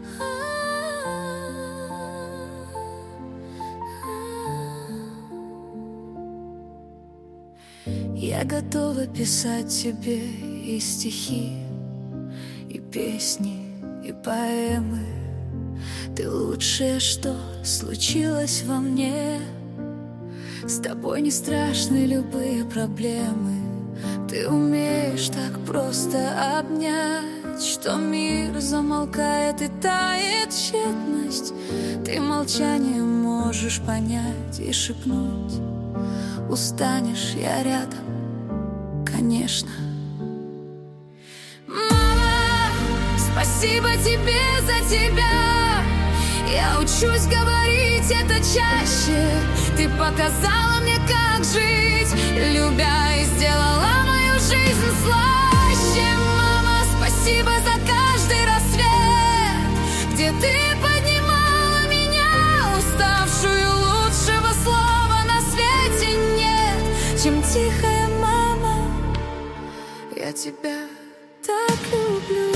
Я готова писать тебе и стихи, и песни, и поэмы. Ты лучшее, что случилось во мне. С тобой не страшны любые проблемы. Ты умеешь так просто обнять, что мир замолкает и тает тщетность. Ты молчанием можешь понять и шепнуть: устанешь, я рядом, конечно. Мама, спасибо тебе за тебя. Я учусь говорить это чаще. Ты показала мне, как жить, любя, и сделала мою жизнь слаще. Мама, спасибо за каждый рассвет, где ты поднимала меня, уставшую. Лучшего слова на свете нет, чем тихая мама. Я тебя так люблю.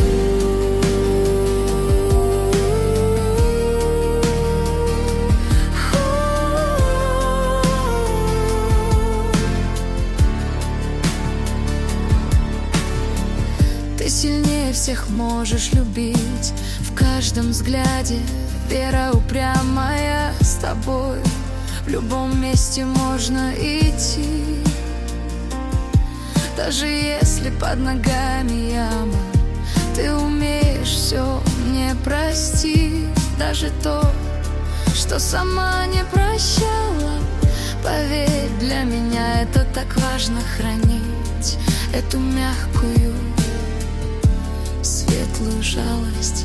Ты сильнее всех можешь любить, в каждом взгляде вера упрямая. С тобой в любом месте можно идти, даже если под ногами яма. Ты умеешь все мне простить, даже то, что сама не прощала. Поверь, для меня это так важно хранить, эту мягкую, светлую жалость.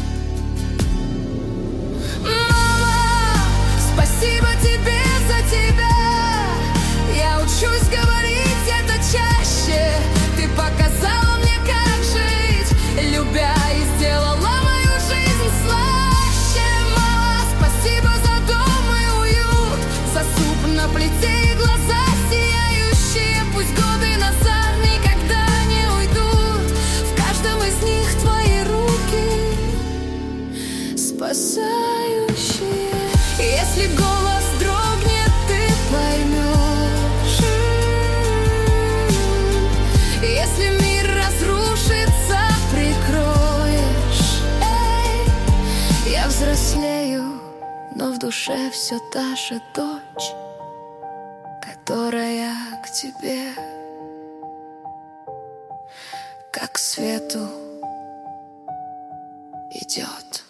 Мама, спасибо тебе за тебя. Я учусь говорить это чаще. Ты показала мне, как жить, любя, и сделала мою жизнь слаще. Мама, спасибо за дом и уют, за суп на плите и глаза сияющие. Пусть годы назад никогда не уйдут, в каждом из них твои руки спасающие. Если голос дрогнет, ты поймешь. Если мир разрушится, прикроешь. Я взрослею, но в душе все та же дочь, которая к тебе, как к свету, идет.